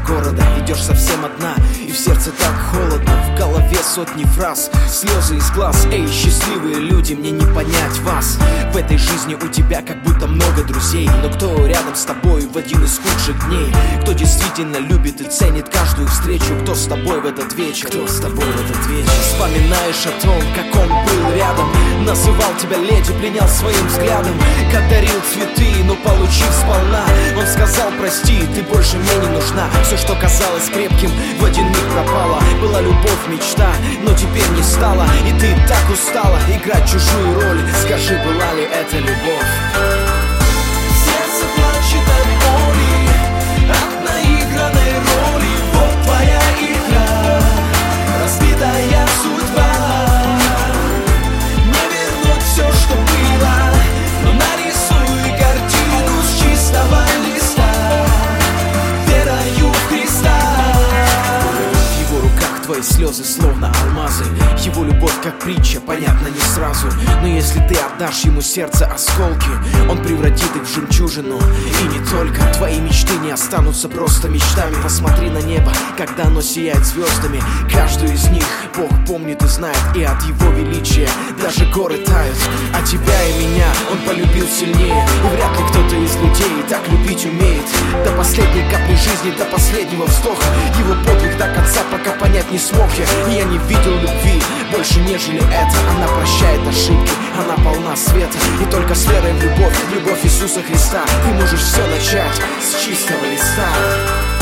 города. Идешь совсем одна, и в сердце так холодно. В голове сотни фраз, слезы из глаз. Эй, счастливые люди, мне не понять вас. В этой жизни у тебя как будто много друзей, но кто рядом с тобой в один из худших дней? Кто действительно любит и ценит каждую встречу? Кто с тобой в этот вечер? Кто с тобой в этот вечер? Вспоминаешь о том, как он был рядом, называл тебя леди, пленял своим взглядом, как дарил цветы, но получив сполна, он сказал: прости, ты больше мне не нужна. Все, что казалось крепким, в один миг пропало. Была любовь, мечта, но теперь не стала. И ты так устала играть чужую роль. Скажи, была ли это любовь? Сердце плачет от боли, от наигранной роли. Вот твоя игра, разбитая судьба. Не вернуть все, что было, но нарисуй картину с чистого листа, верою в Христа. В его руках твои слезы словно алмазы. Его любовь как притча, понятно не сразу. Но если ты отдашь ему сердце осколки, он превратит их в жемчужину. И не только. Твои мечты не останутся просто мечтами. Посмотри на небо, когда оно сияет звездами. Каждую из них Бог помнит и знает. И от его величия даже горы тают. А тебя и меня он полюбил сильнее. И вряд ли кто-то из людей так любить умеет. До последней капли жизни, до последнего вздоха. Его подвиг до конца пока понять не смог я. И я не видел любви больше, нежели это. Она прощает ошибки, она полна света. И только с верой в любовь Иисуса Христа, ты можешь все начать с чистого листа.